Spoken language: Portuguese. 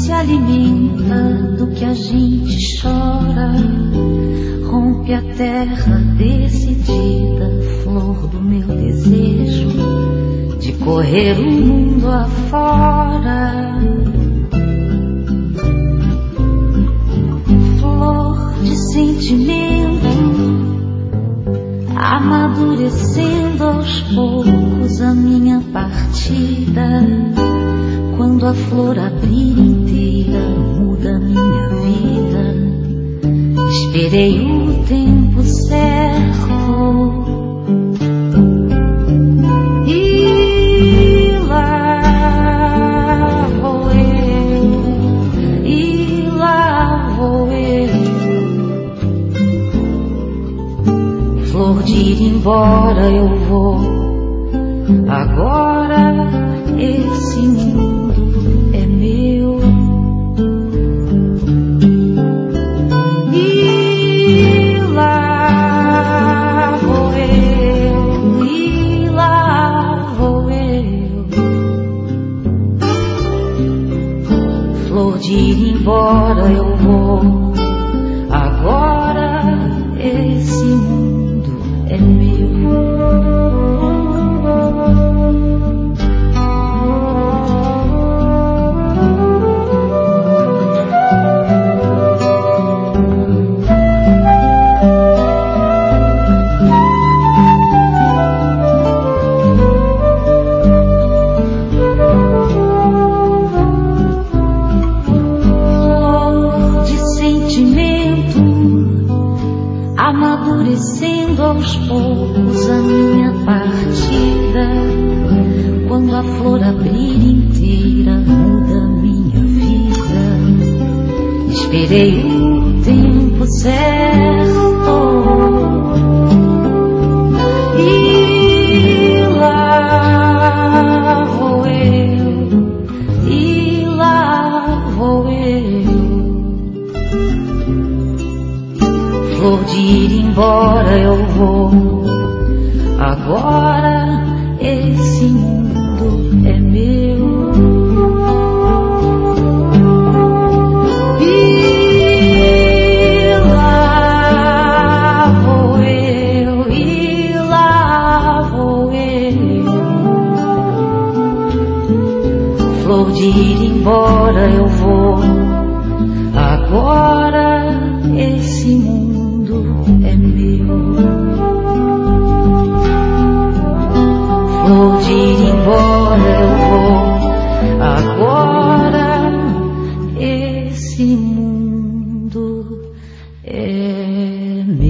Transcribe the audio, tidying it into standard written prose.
se alimenta do que a gente chora, rompe a terra decidida, flor do meu desejo de correr o mundo afora. Flor de sentimento, amadurecendo aos poucos a minha partida. Quando a flor abrir inteira, muda minha vida. Esperei o tempo certo e lá vou eu, e lá vou eu. Flor de ir embora eu vou, agora esse mundo é meu. E lá vou eu, e lá vou eu. Flor de ir embora eu vou, agora esse mundo é meu. Amadurecendo aos poucos a minha partida. Quando a flor abrir inteira, muda minha vida. Esperei o tempo certo e lá vou eu, e lá vou eu. Flor de ir embora eu vou, agora esse mundo é meu. E lá vou eu, e lá vou eu. Flor de ir embora eu vou, agora esse mundo é meu. Flor de ir embora eu vou, agora esse mundo é meu.